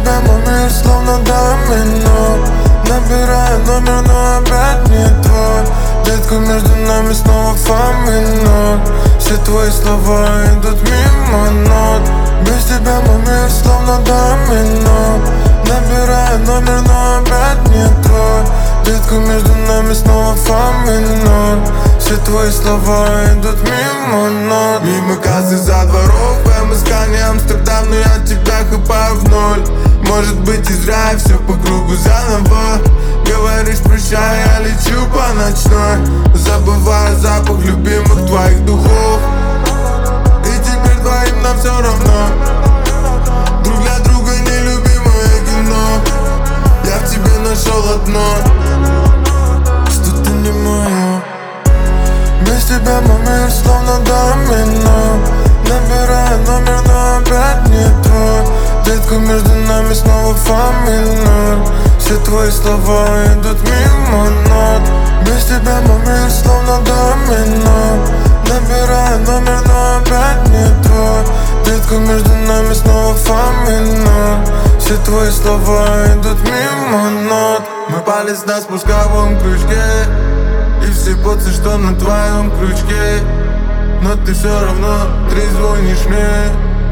тебя мой мир словно домино. Набираю номер, но опять не твой. Детка, между нами снова фа-минор. Все твои слова идут мимо нот. Без тебя мой мир словно домино. Набираю номер, но опять не твой. Детка, между нами снова фа-минор. Все твои слова идут мимо нот. Мимо кассы за дворов, МСК не Амстердам, но я тебя хапаю в ноль. Может быть из рая все по кругу заново. Говоришь прощай, я лечу по ночной. Забываю запах любимых твоих духов. И теперь двоим нам все равно. Друг для друга нелюбимое кино. Я в тебе нашел одно, что ты не моя. Без тебя мой мир словно домино. Набираю номер, но опять не твой. Детка, между нами снова фа-минор. Все твои слова идут мимо нот. Без тебя мой мир словно домино. Набираю номер, но опять не твой. Детка, между нами снова фа-минор. Все твои слова идут мимо нот. Мы палец на спусковом крючке. И все поцы, что на твоем крючке. Но ты все равно трезвонишь мне.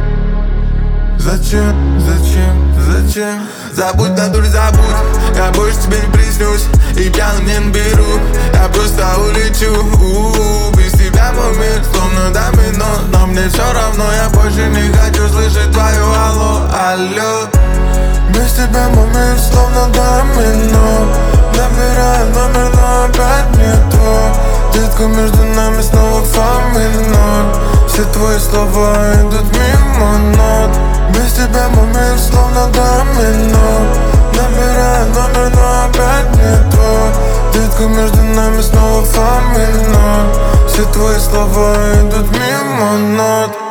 Зачем, зачем, зачем? Забудь, натуре забудь. Я больше тебе не приснюсь и пьяным не наберу. Я просто улечу. Без тебя мой мир словно домино. Но мне все равно, я больше не хочу слышать твою алло, алло. Без тебя мой мир словно домино. Набираю номер, но опять не твой. Детка, между нами снова фа-минор. Все твои слова идут мимо нот. Без тебя мой мир словно домино. Набираю номер, но опять не твой. Детка, между нами снова фа-минор. Все твои слова идут мимо нот.